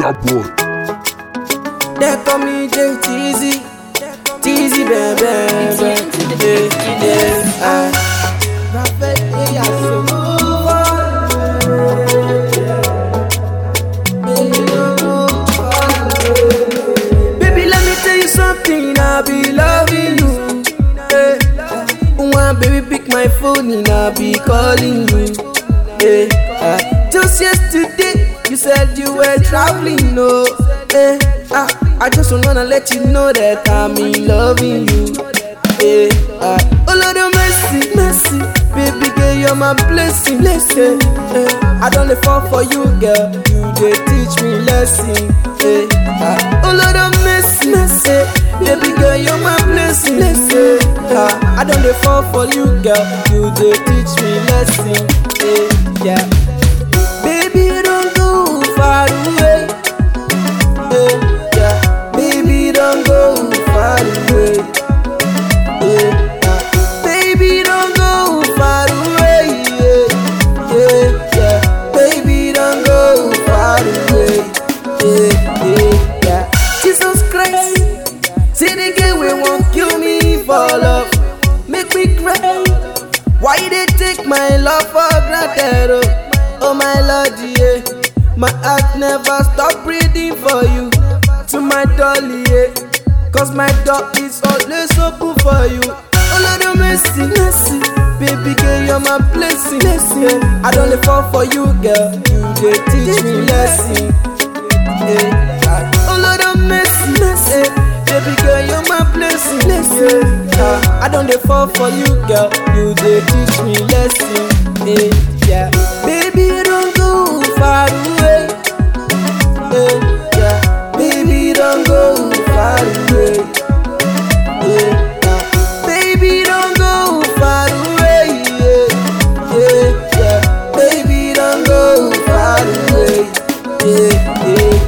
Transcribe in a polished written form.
Starboy. They call me JTZ, Teezy baby. Baby, let me tell you something, I be loving you. One baby pick my phone and I be calling you. Just yesterday you said you were traveling, no. I just wanna let you know that I'm in loving you. Oh Lord of mercy, mercy, baby girl, you're my blessing. I don't fall for you, girl. You dey teach me lesson. Oh Lord of mercy, mercy, baby girl, you're my blessing. I don't fall for you, girl. You dey teach me lesson. Yeah, baby, don't go far away. Baby, don't go far away. Baby, don't go far away. Baby, don't go far away. Jesus Christ, see the girl we won't kill me for love, make me cry. Why they take my love for granted? Oh my Lord, yeah. My heart never stop breathing for you. To my dolly, yeah. Cause my door is always open for you. Oh Lord of mercy, mercy, baby girl, you're my blessing. I don't fall for you, girl. You dey teach me lesson. Oh Lord of mercy, mercy, baby girl, you're my blessing. I don't fall for you, girl. You dey teach me lesson. Yeah, baby, don't go far away. Baby, don't go far away. Baby, don't go far away. Baby, don't go far away.